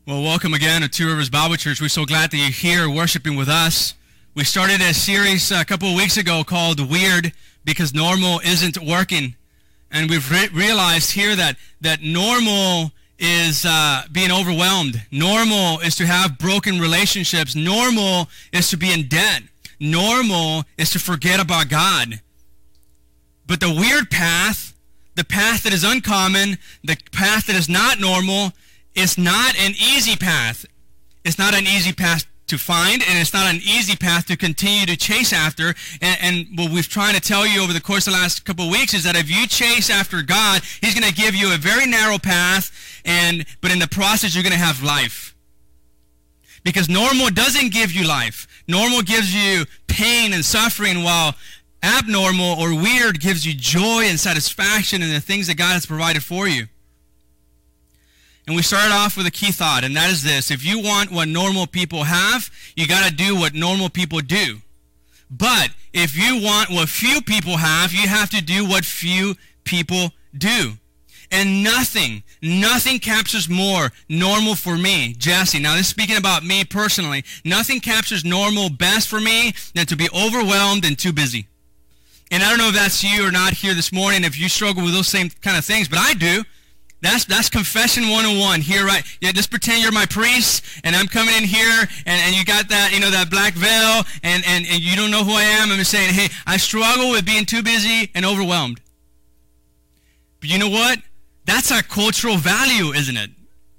Well, welcome again to Two Rivers Bible Church. We're so glad that you're here worshiping with us. We started a series a couple of weeks ago called Weird Because Normal Isn't Working. And we've realized here that normal is being overwhelmed. Normal is to have broken relationships. Normal is to be in debt. Normal is to forget about God. But the weird path, the path that is uncommon, the path that is not normal, it's not an easy path. It's not an easy path to find, and it's not an easy path to continue to chase after. And what we've trying to tell you over the course of the last couple of weeks is that if you chase after God, He's going to give you a very narrow path, but in the process, you're going to have life. Because normal doesn't give you life. Normal gives you pain and suffering, while abnormal or weird gives you joy and satisfaction in the things that God has provided for you. And we started off with a key thought, and that is this. If you want what normal people have, you got to do what normal people do. But if you want what few people have, you have to do what few people do. And nothing captures more normal for me, Jesse. Now, this is speaking about me personally. Nothing captures normal best for me than to be overwhelmed and too busy. And I don't know if that's you or not here this morning, if you struggle with those same kind of things, but I do. That's confession 101 here, right? Yeah, just pretend you're my priest, and I'm coming in here, and you got that, that black veil, and you don't know who I am. I'm just saying, hey, I struggle with being too busy and overwhelmed. But you know what? That's our cultural value, isn't it?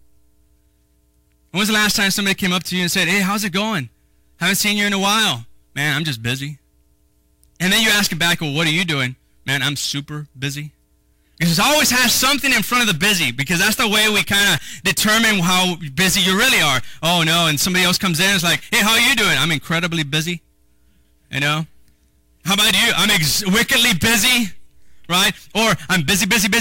When was the last time somebody came up to you and said, hey, how's it going? Haven't seen you in a while. Man, I'm just busy. And then you ask them back, well, what are you doing? Man, I'm super busy. Because it always has something in front of the busy, because that's the way we kind of determine how busy you really are. Oh, no, and somebody else comes in and is like, hey, how are you doing? I'm incredibly busy. How about you? I'm wickedly busy, right? Or I'm busy.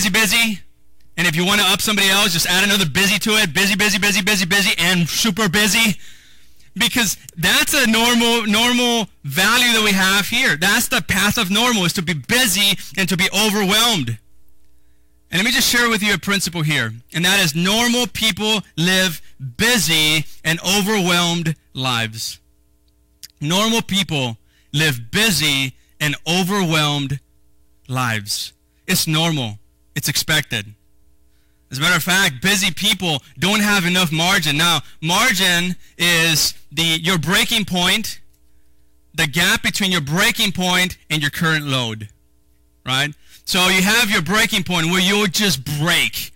And if you want to up somebody else, just add another busy to it. Busy, and super busy. Because that's a normal value that we have here. That's the path of normal, is to be busy and to be overwhelmed. And let me just share with you a principle here, and that is normal people live busy and overwhelmed lives. Normal people live busy and overwhelmed lives. It's normal. It's expected. As a matter of fact, busy people don't have enough margin. Now, margin is your breaking point, the gap between your breaking point and your current load, right? So you have your breaking point where you'll just break.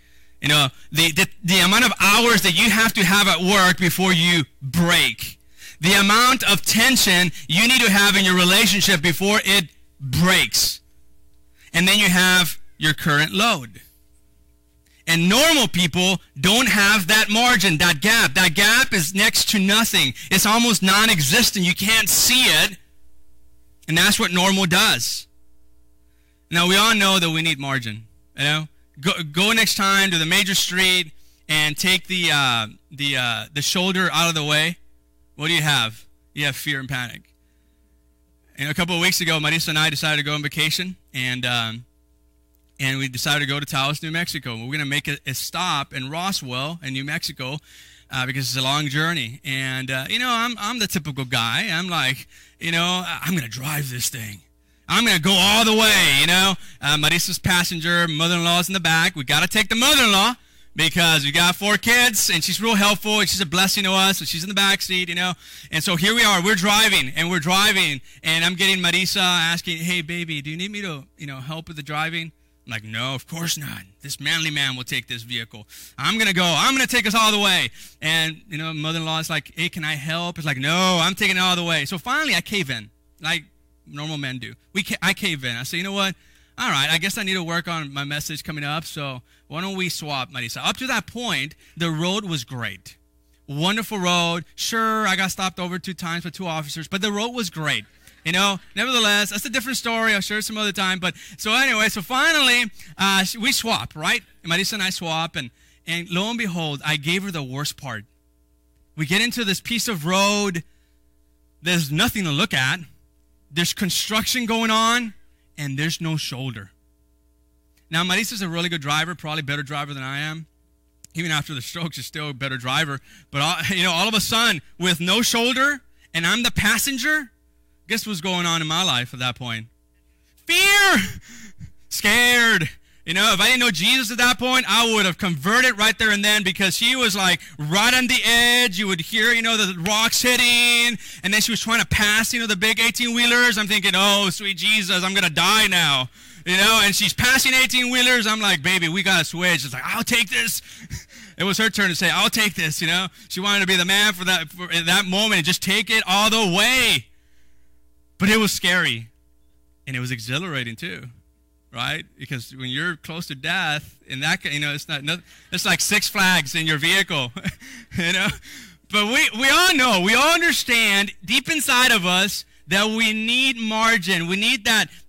The amount of hours that you have to have at work before you break. The amount of tension you need to have in your relationship before it breaks. And then you have your current load. And normal people don't have that margin, that gap. That gap is next to nothing. It's almost non-existent. You can't see it. And that's what normal does. Now, we all know that we need margin. Go next time to the major street and take the shoulder out of the way. What do you have? You have fear and panic. And a couple of weeks ago, Marisa and I decided to go on vacation, and we decided to go to Taos, New Mexico. We're going to make a stop in Roswell, in New Mexico, because it's a long journey. And I'm the typical guy. I'm like, I'm going to drive this thing. I'm going to go all the way, Marisa's passenger, mother-in-law's in the back. We got to take the mother-in-law because we got 4 kids, and she's real helpful, and she's a blessing to us, so she's in the back seat, And so here we are. We're driving, and I'm getting Marisa asking, hey, baby, do you need me to, help with the driving? I'm like, no, of course not. This manly man will take this vehicle. I'm going to go. I'm going to take us all the way. And, mother-in-law is like, hey, can I help? It's like, no, I'm taking it all the way. So finally, I cave in, like normal men do. I cave in. I say, you know what? All right, I guess I need to work on my message coming up, so why don't we swap, Marisa? Up to that point, the road was great. Wonderful road. Sure, I got stopped over 2 times by 2 officers, but the road was great. Nevertheless, that's a different story. I'll share it some other time. But so anyway, so finally, we swap, right? Marisa and I swap, and lo and behold, I gave her the worst part. We get into this piece of road. There's nothing to look at. There's construction going on, and there's no shoulder. Now, Marisa's a really good driver, probably better driver than I am. Even after the stroke, she's still a better driver. But, all of a sudden, with no shoulder, and I'm the passenger, guess what's going on in my life at that point? Fear! Scared. If I didn't know Jesus at that point, I would have converted right there and then, because she was like right on the edge. You would hear, the rocks hitting, and then she was trying to pass, the big 18-wheelers. I'm thinking, oh, sweet Jesus, I'm going to die now. And she's passing 18-wheelers. I'm like, baby, we got to switch. It's like, I'll take this. It was her turn to say, I'll take this, She wanted to be the man for that moment and just take it all the way. But it was scary, and it was exhilarating too. Right? Because when you're close to death, in that, it's like Six Flags in your vehicle, But we all know, we all understand deep inside of us that we need margin. We need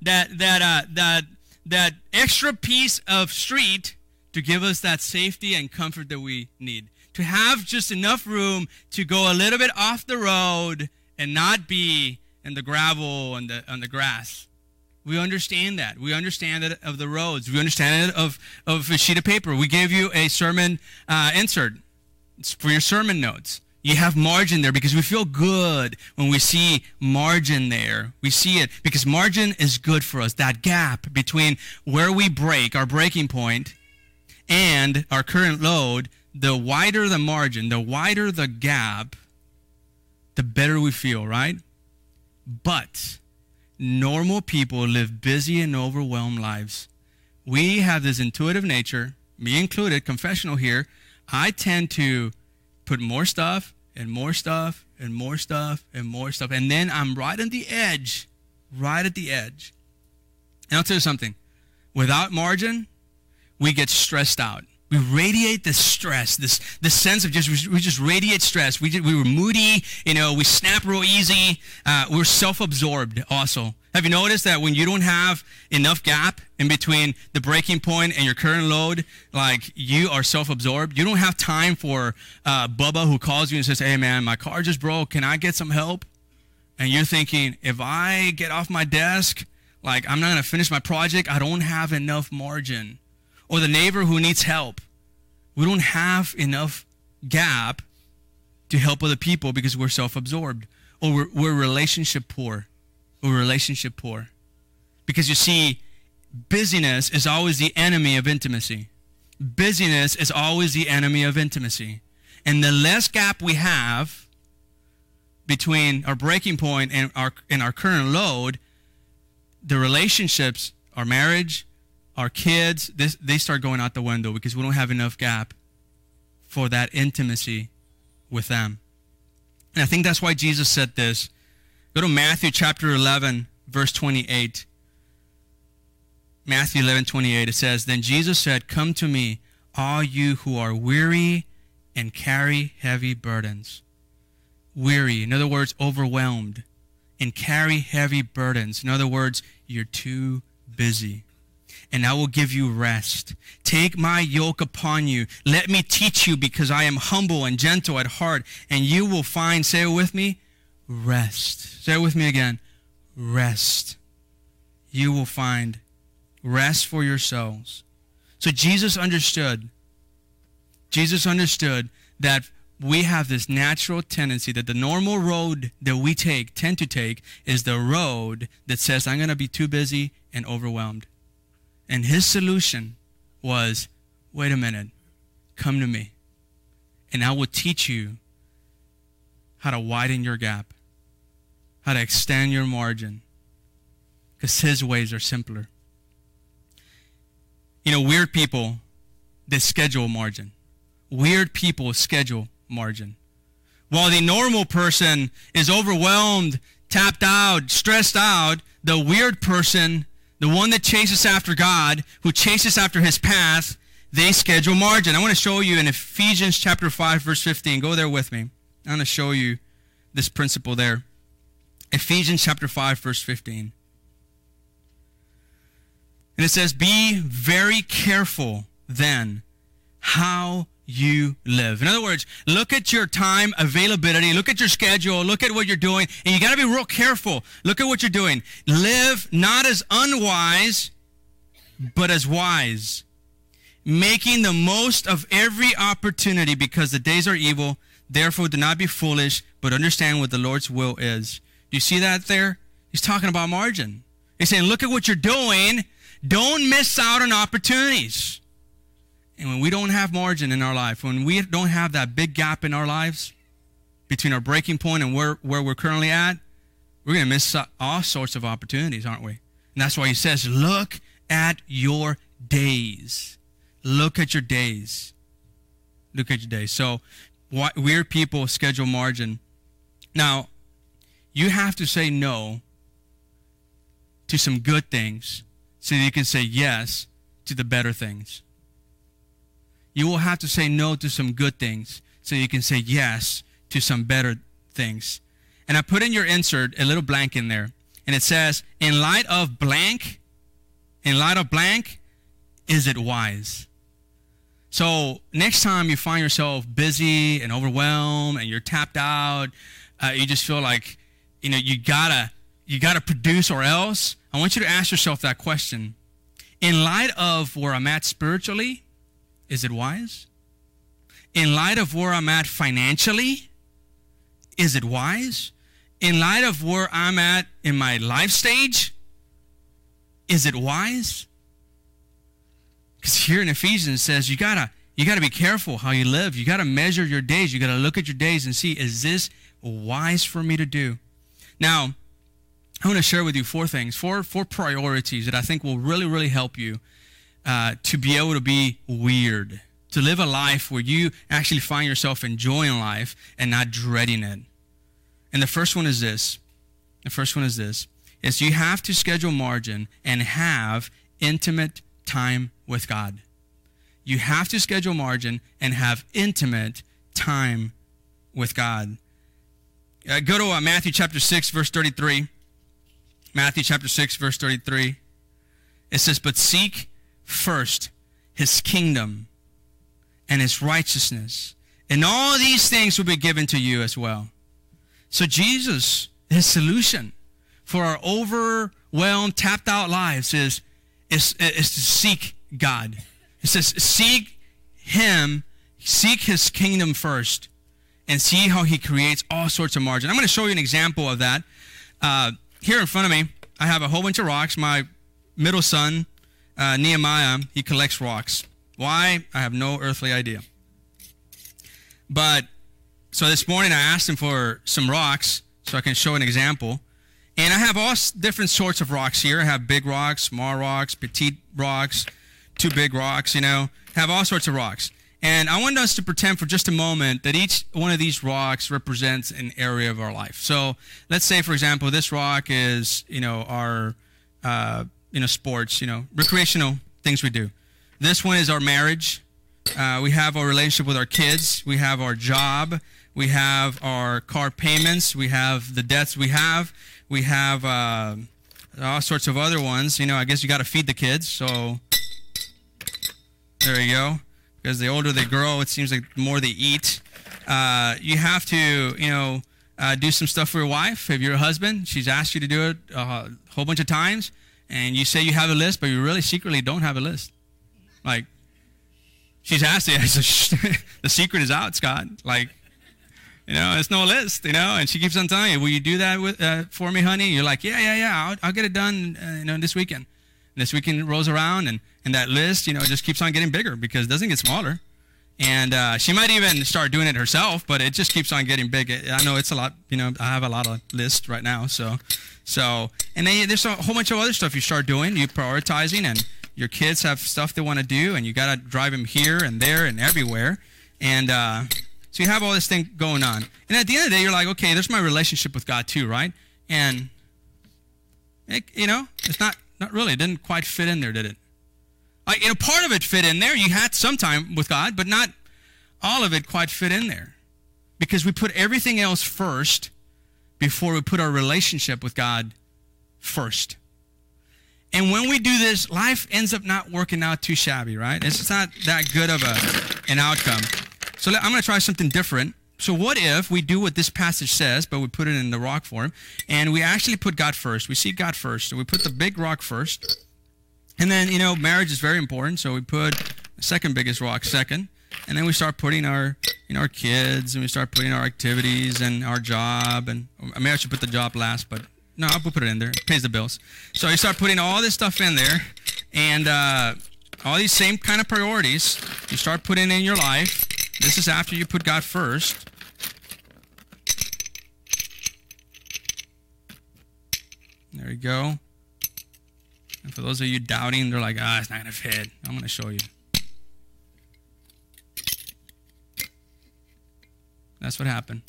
that extra piece of street to give us that safety and comfort that we need. To have just enough room to go a little bit off the road and not be in the gravel and on the grass. We understand that. We understand it of the roads. We understand it of a sheet of paper. We gave you a sermon insert. It's for your sermon notes. You have margin there because we feel good when we see margin there. We see it because margin is good for us. That gap between where we break, our breaking point, and our current load, the wider the margin, the wider the gap, the better we feel, right? But normal people live busy and overwhelmed lives. We have this intuitive nature, me included, confessional here. I tend to put more stuff and more stuff and more stuff and more stuff, and then I'm right on the edge, right at the edge. And I'll tell you something. Without margin, we get stressed out. We radiate the stress, this sense of we just radiate stress. We were moody, we snap real easy. We're self-absorbed also. Have you noticed that when you don't have enough gap in between the breaking point and your current load, like you are self-absorbed? You don't have time for Bubba who calls you and says, hey man, my car just broke. Can I get some help? And you're thinking, if I get off my desk, like I'm not going to finish my project. I don't have enough margin. Or the neighbor who needs help. We don't have enough gap to help other people because we're self-absorbed. Or we're relationship poor. We're relationship poor. Because you see, busyness is always the enemy of intimacy. Busyness is always the enemy of intimacy. And the less gap we have between our breaking point and our current load, the relationships, our marriage, our kids, they start going out the window because we don't have enough gap for that intimacy with them. And I think that's why Jesus said this. Go to Matthew chapter 11, verse 28. Matthew 11:28, it says, then Jesus said, come to me, all you who are weary and carry heavy burdens. Weary, in other words, overwhelmed, and carry heavy burdens. In other words, you're too busy. And I will give you rest. Take my yoke upon you. Let me teach you, because I am humble and gentle at heart, and you will find, say it with me, rest. Say it with me again, rest. You will find rest for your souls. So Jesus understood that we have this natural tendency that the normal road that we tend to take is the road that says, I'm going to be too busy and overwhelmed. And his solution was, wait a minute, come to me, and I will teach you how to widen your gap, how to extend your margin, because his ways are simpler. Weird people, they schedule margin. Weird people schedule margin. While the normal person is overwhelmed, tapped out, stressed out, the weird person, the one that chases after God, who chases after his path, they schedule margin. I want to show you in Ephesians chapter 5, verse 15. Go there with me. I want to show you this principle there. Ephesians chapter 5, verse 15. And it says, be very careful then how you live. In other words, look at your time availability, look at your schedule, look at what you're doing, and you got to be real careful. Look at what you're doing. Live not as unwise, but as wise, making the most of every opportunity because the days are evil. Therefore, do not be foolish, but understand what the Lord's will is. Do you see that there? He's talking about margin. He's saying, look at what you're doing. Don't miss out on opportunities. And when we don't have margin in our life, when we don't have that big gap in our lives between our breaking point and where we're currently at, we're going to miss all sorts of opportunities, aren't we? And that's why he says, look at your days. Look at your days. Look at your days. So weird people schedule margin. Now, you have to say no to some good things so that you can say yes to the better things. You will have to say no to some good things so you can say yes to some better things. And I put in your insert a little blank in there. And it says, in light of blank, is it wise? So next time you find yourself busy and overwhelmed and you're tapped out, you just feel like, you gotta produce or else, I want you to ask yourself that question. In light of where I'm at spiritually, is it wise? In light of where I'm at financially, is it wise? In light of where I'm at in my life stage, is it wise? Because here in Ephesians it says you gotta be careful how you live. You gotta measure your days. You gotta look at your days and see, is this wise for me to do? Now, I want to share with you four priorities that I think will really, really help you to be able to be weird, to live a life where you actually find yourself enjoying life and not dreading it. And the first one is this. Is you have to schedule margin and have intimate time with God. You have to schedule margin and have intimate time with God. Go to Matthew chapter 6, verse 33. Matthew chapter 6, verse 33. It says, but seek first his kingdom and his righteousness, and all these things will be given to you as well. So Jesus, his solution for our overwhelmed, tapped out lives is to seek God. It says, seek him, seek his kingdom first, and see how he creates all sorts of margin. I'm going to show you an example of that. Here in front of me, I have a whole bunch of rocks. My middle son, Nehemiah, he collects rocks. Why? I have no earthly idea. But, so this morning I asked him for some rocks so I can show an example. And I have all different sorts of rocks here. I have big rocks, small rocks, petite rocks, two big rocks, have all sorts of rocks. And I want us to pretend for just a moment that each one of these rocks represents an area of our life. So let's say, for example, this rock is, our, sports, recreational things we do. This one is our marriage. We have our relationship with our kids. We have our job. We have our car payments. We have the debts we have. We have all sorts of other ones. I guess you got to feed the kids. So there you go. Because the older they grow, it seems like the more they eat. You have to, do some stuff for your wife. If you're a husband, she's asked you to do it a whole bunch of times, and you say you have a list, but you really secretly don't have a list. Like, she's asked you, the secret is out, Scott. Like, it's no list, and she keeps on telling you, will you do that for me, honey? You're like, yeah, I'll get it done, this weekend. And this weekend rolls around, and that list, just keeps on getting bigger because it doesn't get smaller. And she might even start doing it herself, but it just keeps on getting big. I know it's a lot, I have a lot of lists right now. So, and then there's a whole bunch of other stuff you start doing, you prioritizing, and your kids have stuff they want to do, and you got to drive them here and there and everywhere. And so you have all this thing going on. And at the end of the day, you're like, okay, there's my relationship with God too, right? And, it's not really. It didn't quite fit in there, did it? Part of it fit in there. You had some time with God, but not all of it quite fit in there. Because we put everything else first before we put our relationship with God first. And when we do this, life ends up not working out too shabby, right? It's just not that good of an outcome. So I'm going to try something different. So what if we do what this passage says, but we put it in the rock form, and we actually put God first. We see God first. So we put the big rock first. And then, marriage is very important. So we put second biggest rock second. And then we start putting our kids, and we start putting our activities and our job. And maybe I should put the job last, but no, I'll put it in there. It pays the bills. So you start putting all this stuff in there, and all these same kind of priorities you start putting in your life. This is after you put God first. There you go. And for those of you doubting, they're like, it's not going to fit. I'm going to show you. That's what happened.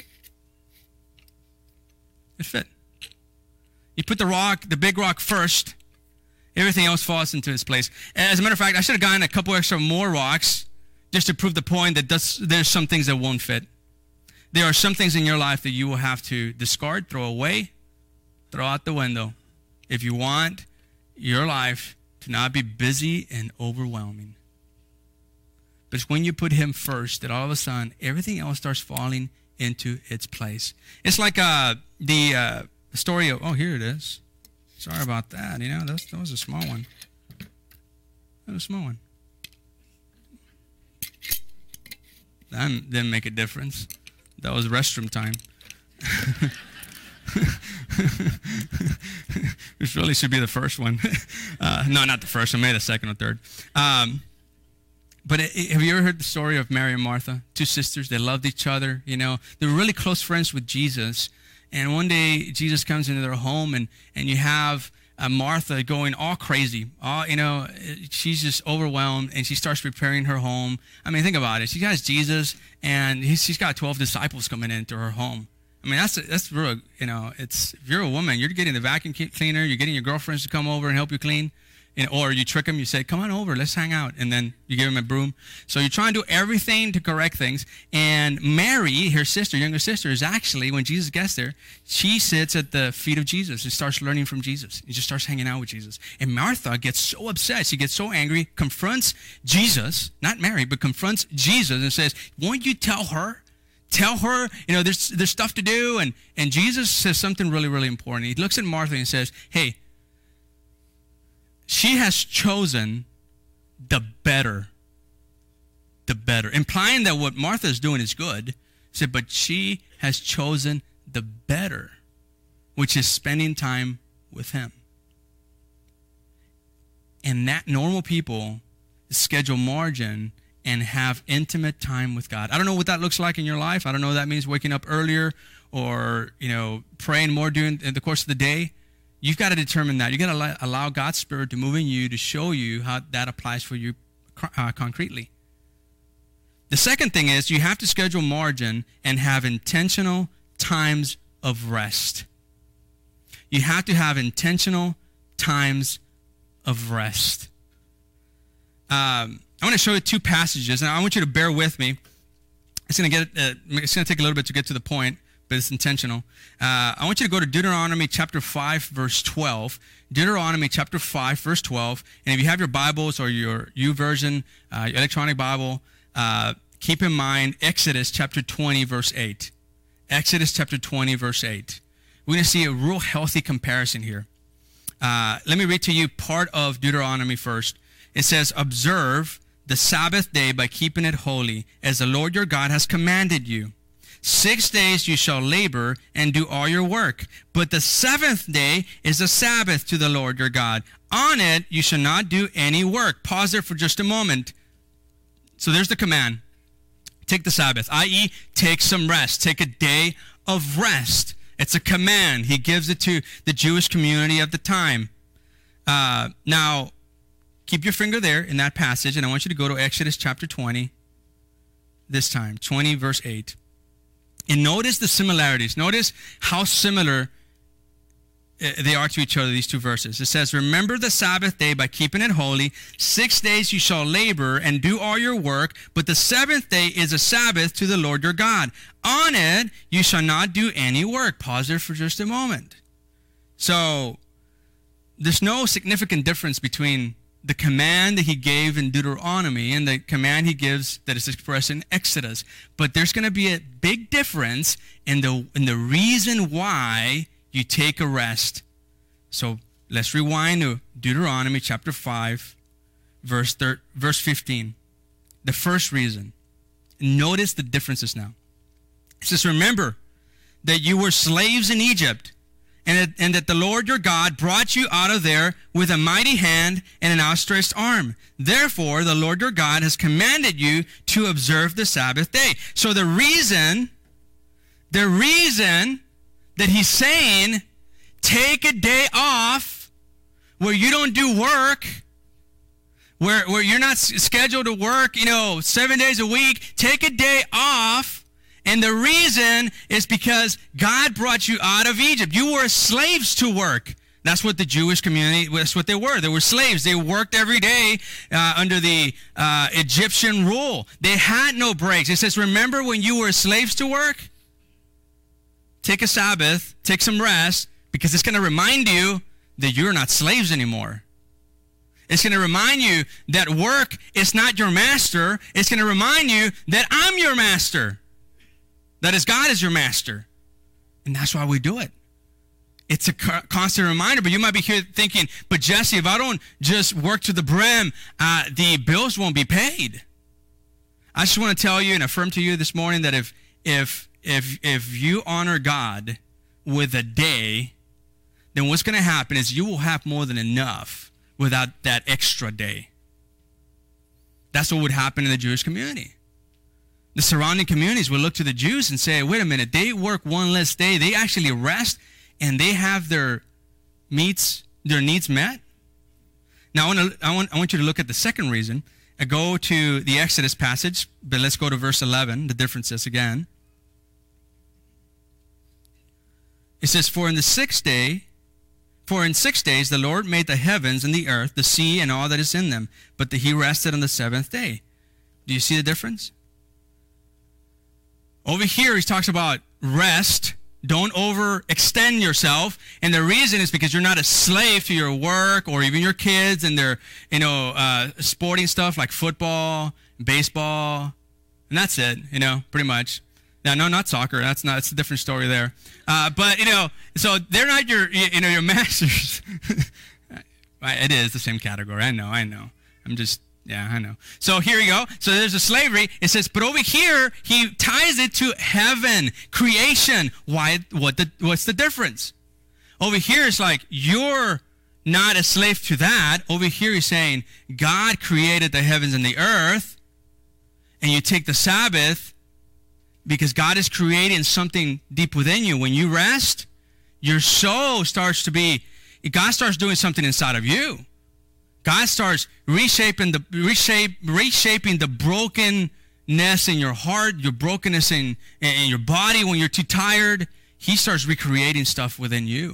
It fit. You put the big rock first, everything else falls into its place. As a matter of fact, I should have gotten a couple extra more rocks just to prove the point that there's some things that won't fit. There are some things in your life that you will have to discard, throw away, throw out the window if you want your life to not be busy and overwhelming. But it's when you put him first that all of a sudden everything else starts falling into its place. It's like the story of, here it is. Sorry about that. That was a small one. That was a small one. That didn't make a difference. That was restroom time. Which really should be the first one. No, not the first one. Maybe the second or third. But have you ever heard the story of Mary and Martha? Two sisters. They loved each other. They were really close friends with Jesus. And one day, Jesus comes into their home, and you have Martha going all crazy. She's just overwhelmed, and she starts preparing her home. I mean, think about it. She has Jesus, and she's got 12 disciples coming into her home. I mean, that's real, if you're a woman, you're getting the vacuum cleaner, you're getting your girlfriends to come over and help you clean, or you trick them, you say, come on over, let's hang out, and then you give them a broom. So you're trying to do everything to correct things, and Mary, her sister, younger sister, is actually, when Jesus gets there, she sits at the feet of Jesus and starts learning from Jesus. She just starts hanging out with Jesus. And Martha gets so upset, she gets so angry, confronts Jesus, not Mary, but confronts Jesus and says, won't you tell her? Tell her, there's stuff to do. And Jesus says something really, really important. He looks at Martha and says, hey, she has chosen the better. The better. Implying that what Martha is doing is good. He said, but she has chosen the better, which is spending time with him. And that normal people schedule margin and have intimate time with God. I don't know what that looks like in your life. I don't know what that means, waking up earlier or, praying more during the course of the day. You've got to determine that. You've got to allow God's Spirit to move in you to show you how that applies for you concretely. The second thing is you have to schedule margin and have intentional times of rest. You have to have intentional times of rest. I want to show you two passages, and I want you to bear with me. It's going to take a little bit to get to the point, but it's intentional. I want you to go to Deuteronomy chapter 5, verse 12. Deuteronomy chapter 5, verse 12. And if you have your Bibles or your YouVersion, your electronic Bible, keep in mind Exodus chapter 20, verse 8. Exodus chapter 20, verse 8. We're going to see a real healthy comparison here. Let me read to you part of Deuteronomy first. It says, observe the Sabbath day by keeping it holy, as the Lord your God has commanded you. 6 days you shall labor and do all your work, but the seventh day is a Sabbath to the Lord your God. On it you shall not do any work. Pause there for just a moment. So there's the command. Take the Sabbath, i.e., take some rest. Take a day of rest. It's a command. He gives it to the Jewish community of the time. Now, keep your finger there in that passage, and I want you to go to Exodus chapter 20 this time, 20 verse 8. And notice the similarities. Notice how similar they are to each other, these two verses. It says, remember the Sabbath day by keeping it holy. 6 days you shall labor and do all your work, but the seventh day is a Sabbath to the Lord your God. On it you shall not do any work. Pause there for just a moment. So there's no significant difference between the command that he gave in Deuteronomy and the command he gives that is expressed in Exodus. But there's going to be a big difference in the reason why you take a rest. So let's rewind to Deuteronomy chapter 5, verse 15. The first reason. Notice the differences now. It says, remember that you were slaves in Egypt, and that the Lord your God brought you out of there with a mighty hand and an outstretched arm. Therefore, the Lord your God has commanded you to observe the Sabbath day. So the reason that he's saying, take a day off where you don't do work, where you're not scheduled to work, 7 days a week, take a day off. And the reason is because God brought you out of Egypt. You were slaves to work. That's what the Jewish community, that's what they were. They were slaves. They worked every day under the Egyptian rule. They had no breaks. It says, remember when you were slaves to work? Take a Sabbath, take some rest, because it's going to remind you that you're not slaves anymore. It's going to remind you that work is not your master. It's going to remind you that I'm your master. That is, God is your master. And that's why we do it. It's a constant reminder. But you might be here thinking, but Jesse, if I don't just work to the brim, the bills won't be paid. I just want to tell you and affirm to you this morning that if you honor God with a day, then what's going to happen is you will have more than enough without that extra day. That's what would happen in the Jewish community. The surrounding communities will look to the Jews and say, wait a minute, they work one less day. They actually rest and they have their needs met. Now, I want you to look at the second reason. I go to the Exodus passage, but let's go to verse 11, the differences again. It says, For in 6 days the Lord made the heavens and the earth, the sea, and all that is in them, but he rested on the seventh day. Do you see the difference? Over here, he talks about rest. Don't overextend yourself. And the reason is because you're not a slave to your work or even your kids and their, sporting stuff like football, baseball, and that's it, pretty much. Now, no, not soccer. It's a different story there. But so they're not your masters. It is the same category. I know. I know. So here you go. So there's a slavery. It says, but over here, he ties it to heaven, creation. Why? What's the difference? Over here, it's like you're not a slave to that. Over here, he's saying God created the heavens and the earth, and you take the Sabbath because God is creating something deep within you. When you rest, your soul starts to be, God starts doing something inside of you. God starts reshaping the brokenness in your heart, your brokenness in your body when you're too tired. He starts recreating stuff within you.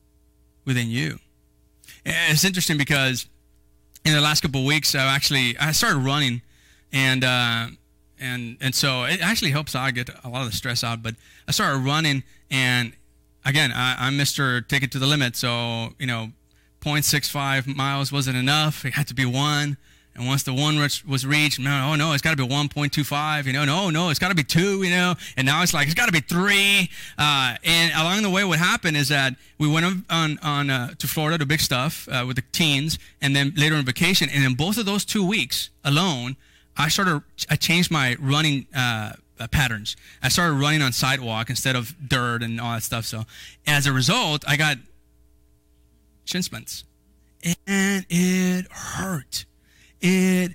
And it's interesting because in the last couple of weeks, I started running, and so it actually helps out get a lot of the stress out. But I started running, and again, I'm Mr. Take it to the limit, so 0.65 miles wasn't enough. It had to be 1. And once the 1 was reached, no, it's got to be 1.25. No, it's got to be 2. And now it's like it's got to be 3. And along the way, what happened is that we went on to Florida to big stuff with the teens, and then later on vacation. And in both of those 2 weeks alone, I changed my running patterns. I started running on sidewalk instead of dirt and all that stuff. So as a result, I got shin splints, and it hurt. And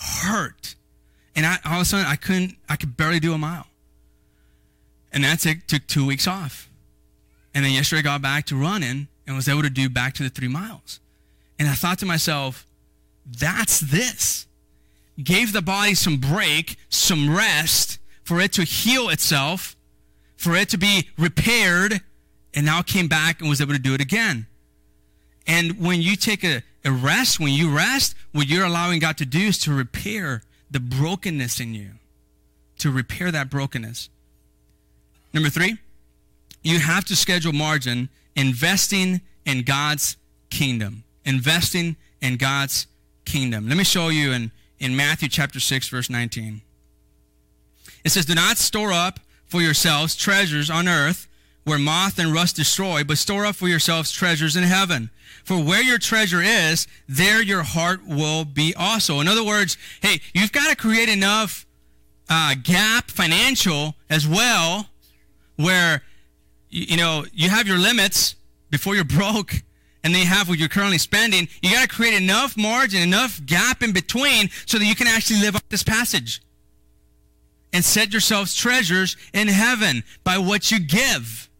all of a sudden, I could barely do a mile. And that's it. Took 2 weeks off. And then yesterday I got back to running and was able to do back to the 3 miles. And I thought to myself, that's this. Gave the body some break, some rest, for it to heal itself, for it to be repaired, and now came back and was able to do it again. And when you take a rest, when you rest, what you're allowing God to do is to repair the brokenness in you, to repair that brokenness. Number 3, you have to schedule margin, investing in God's kingdom. Investing in God's kingdom. Let me show you in Matthew chapter 6, verse 19. It says, do not store up for yourselves treasures on earth where moth and rust destroy, but store up for yourselves treasures in heaven. For where your treasure is, there your heart will be also. In other words, hey, you've got to create enough gap, financial as well, where you have your limits before you're broke, and then you have what you're currently spending. You got to create enough margin, enough gap in between, so that you can actually live up this passage and set yourselves treasures in heaven by what you give.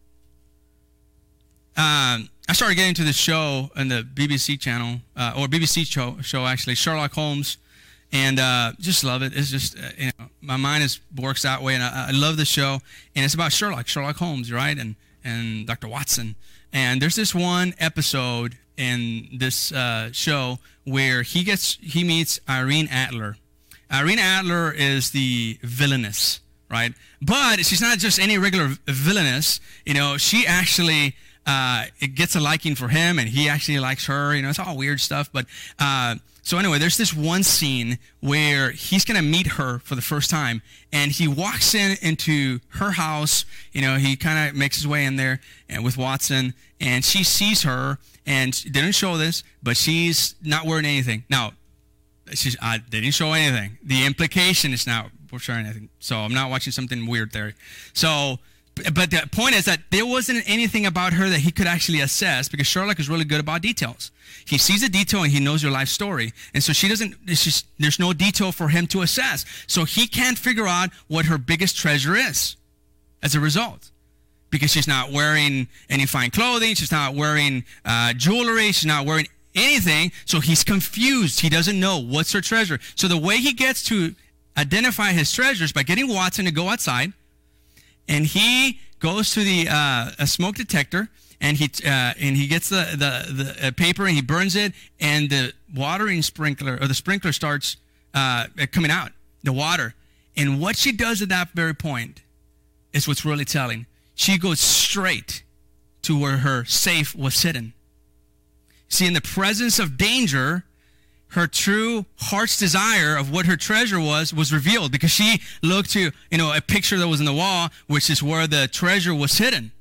I started getting into this show on the BBC channel, or BBC show actually, Sherlock Holmes, and just love it. It's just, my mind works that way, and I love the show. And it's about Sherlock Holmes, right? And Dr. Watson. And there's this one episode in this show where he meets Irene Adler. Irene Adler is the villainess, right? But she's not just any regular villainess. She actually it gets a liking for him, and he actually likes her. It's all weird stuff. But so anyway, there's this one scene where he's going to meet her for the first time, and he walks into her house. He kind of makes his way in there and with Watson, and she sees her, and they didn't show this, but she's not wearing anything. Now, they didn't show anything. The implication is not we're showing anything. So I'm not watching something weird there. So, but the point is that there wasn't anything about her that he could actually assess, because Sherlock is really good about details. He sees a detail and he knows your life story. And so there's no detail for him to assess. So he can't figure out what her biggest treasure is as a result. Because she's not wearing any fine clothing. She's not wearing jewelry. She's not wearing anything. So he's confused. He doesn't know what's her treasure. So the way he gets to identify his treasures by getting Watson to go outside, and he goes to the a smoke detector, and he gets the paper and he burns it, and the watering sprinkler, or the sprinkler, starts coming out, the water. And what she does at that very point is what's really telling. She goes straight to where her safe was hidden. See, in the presence of danger, her true heart's desire of what her treasure was revealed, because she looked to, a picture that was in the wall, which is where the treasure was hidden.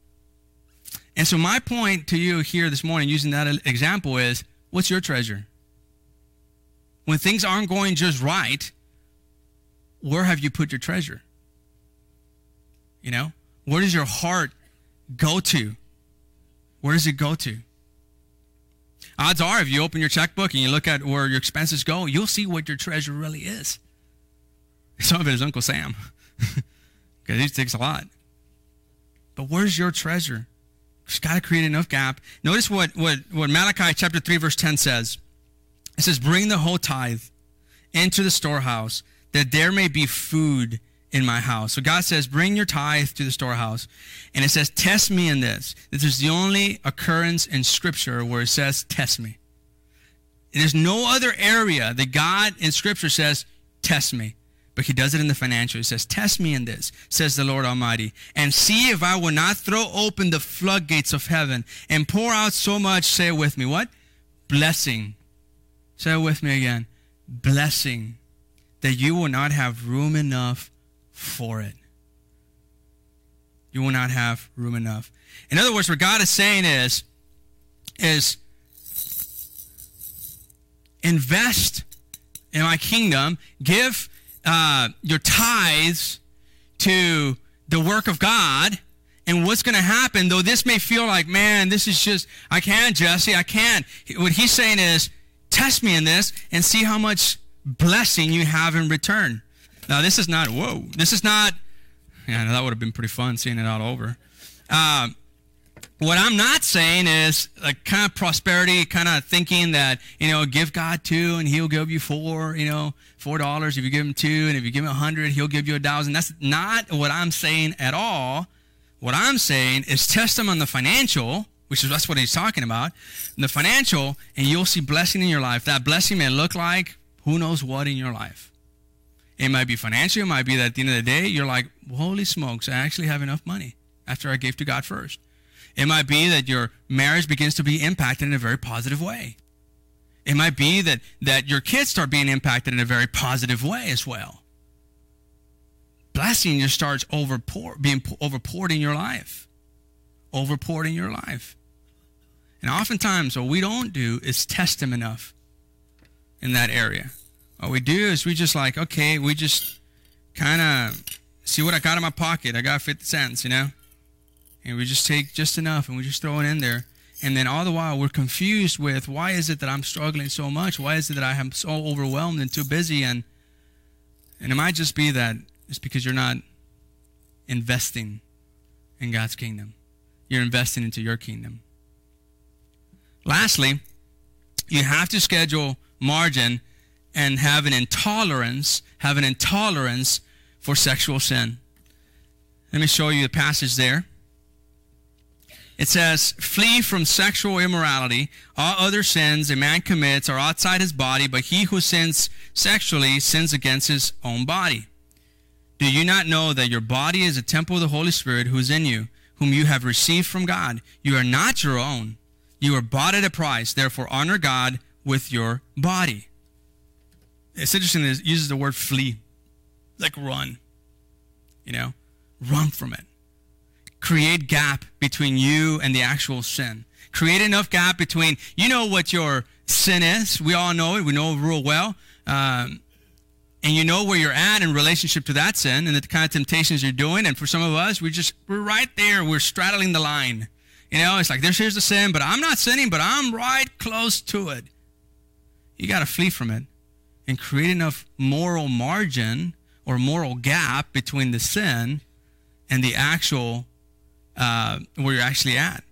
And so my point to you here this morning, using that example, is, what's your treasure? When things aren't going just right, where have you put your treasure? Where does your heart go to? Where does it go to? Odds are, if you open your checkbook and you look at where your expenses go, you'll see what your treasure really is. Some of it is Uncle Sam, because he takes a lot. But where's your treasure? You've got to create enough gap. Notice what Malachi chapter 3, verse 10 says. It says, bring the whole tithe into the storehouse, that there may be food in my house. So God says, bring your tithe to the storehouse. And it says, test me in this. This is the only occurrence in Scripture where it says, test me. There's no other area that God in Scripture says, test me. But he does it in the financial. He says, test me in this, says the Lord Almighty, and see if I will not throw open the floodgates of heaven and pour out so much, say it with me, what? Blessing. Say it with me again. Blessing, that you will not have room enough for it. You will not have room enough. In other words, what God is saying is invest in my kingdom. Give your tithes to the work of God. And what's going to happen, though this may feel like, man, this is just, I can't, Jesse, I can't. What he's saying is, test me in this and see how much blessing you have in return. Now, this is not, that would have been pretty fun seeing it all over. What I'm not saying is like kind of prosperity, kind of thinking that, give God $2 and he'll give you $4, $4 if you give him $2, and if you give him 100, he'll give you 1,000. That's not what I'm saying at all. What I'm saying is test him on the financial, that's what he's talking about, the financial, and you'll see blessing in your life. That blessing may look like who knows what in your life. It might be financial. It might be that at the end of the day, you're like, holy smokes, I actually have enough money after I gave to God first. It might be that your marriage begins to be impacted in a very positive way. It might be that your kids start being impacted in a very positive way as well. Blessing just starts being overpoured in your life. overpoured in your life. And oftentimes what we don't do is test him enough in that area. What we do is we just like, okay, we just kind of see what I got in my pocket. I got 50 cents, and we just take just enough and we just throw it in there. And then all the while we're confused with, why is it that I'm struggling so much? Why is it that I am so overwhelmed and too busy? And it might just be that it's because you're not investing in God's kingdom. You're investing into your kingdom. Lastly, you have to schedule margin and have an intolerance for sexual sin. Let me show you the passage there. It says, flee from sexual immorality. All other sins a man commits are outside his body, but he who sins sexually sins against his own body. Do you not know that your body is a temple of the Holy Spirit who is in you, whom you have received from God? You are not your own. You are bought at a price. Therefore, honor God with your body. It's interesting that it uses the word flee, like run. Run from it. Create gap between you and the actual sin. Create enough gap between, what your sin is. We all know it. We know it real well. And you know where you're at in relationship to that sin and the kind of temptations you're doing. And for some of us, we're right there. We're straddling the line. It's like, here's the sin, but I'm not sinning, but I'm right close to it. You got to flee from it and create enough moral margin or moral gap between the sin and the actual, where you're actually at.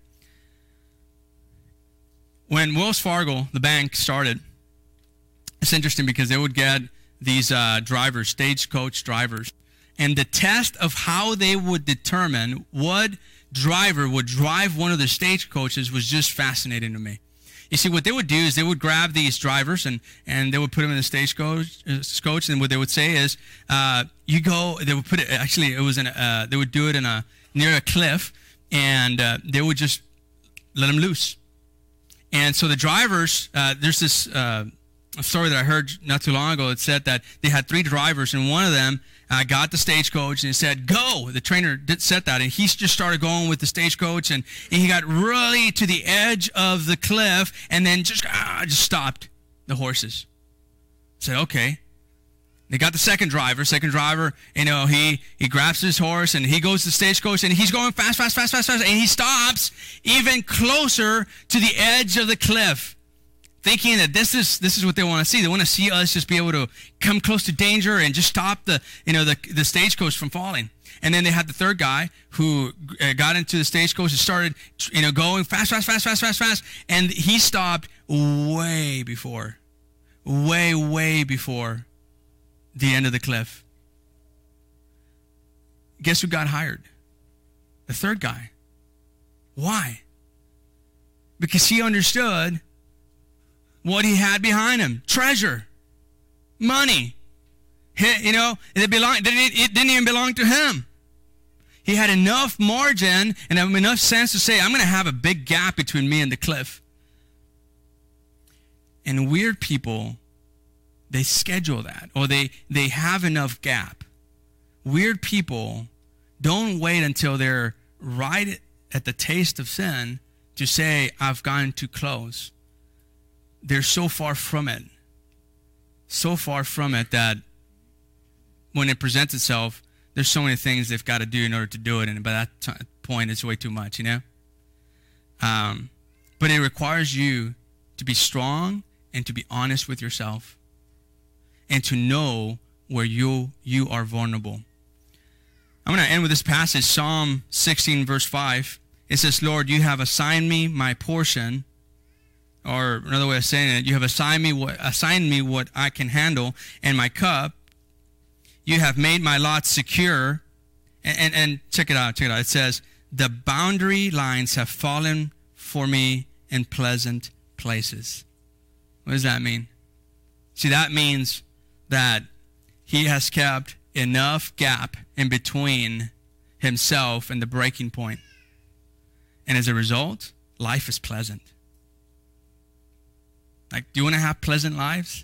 When Wells Fargo, the bank, started, it's interesting because they would get these drivers, stagecoach drivers, and the test of how they would determine what driver would drive one of the stagecoaches was just fascinating to me. You see, what they would do is they would grab these drivers and they would put them in the stagecoach, and what they would say is, they would put it, actually it was they would do it near a cliff, and they would just let them loose. And so the drivers, there's this a story that I heard not too long ago. It said that they had 3 drivers, and one of them got the stagecoach and he said, go. The trainer said that, and he just started going with the stagecoach, and he got really to the edge of the cliff and then just stopped the horses. Said, okay. They got the second driver, he grabs his horse and he goes to the stagecoach and he's going fast, and he stops even closer to the edge of the cliff, thinking that this is what they want to see. They want to see us just be able to come close to danger and just stop the stagecoach from falling. And then they had the third guy who got into the stagecoach and started going fast, and he stopped way before the end of the cliff. Guess who got hired? The third guy. Why? Because he understood what he had behind him. Treasure. Money. It didn't even belong to him. He had enough margin and enough sense to say, I'm going to have a big gap between me and the cliff. And weird people, they schedule that, or they have enough gap. Weird people don't wait until they're right at the taste of sin to say, I've gone too close. They're so far from it that when it presents itself, there's so many things they've got to do in order to do it, and by that point, it's way too much, But it requires you to be strong and to be honest with yourself, and to know where you are vulnerable. I'm going to end with this passage, Psalm 16, verse 5. It says, Lord, you have assigned me my portion, or another way of saying it, you have assigned me what I can handle, and my cup. You have made my lot secure. And check it out. It says, the boundary lines have fallen for me in pleasant places. What does that mean? See, that means that he has kept enough gap in between himself and the breaking point. And as a result, life is pleasant. Like, do you want to have pleasant lives?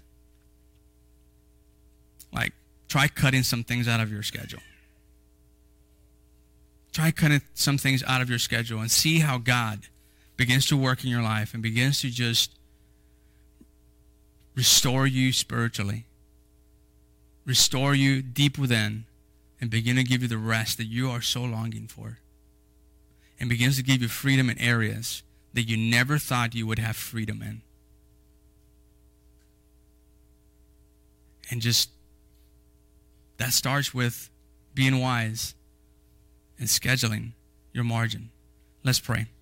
Like, try cutting some things out of your schedule. Try cutting some things out of your schedule and see how God begins to work in your life and begins to just restore you spiritually, restore you deep within, and begin to give you the rest that you are so longing for, and begins to give you freedom in areas that you never thought you would have freedom in. And just, that starts with being wise and scheduling your margin. Let's pray.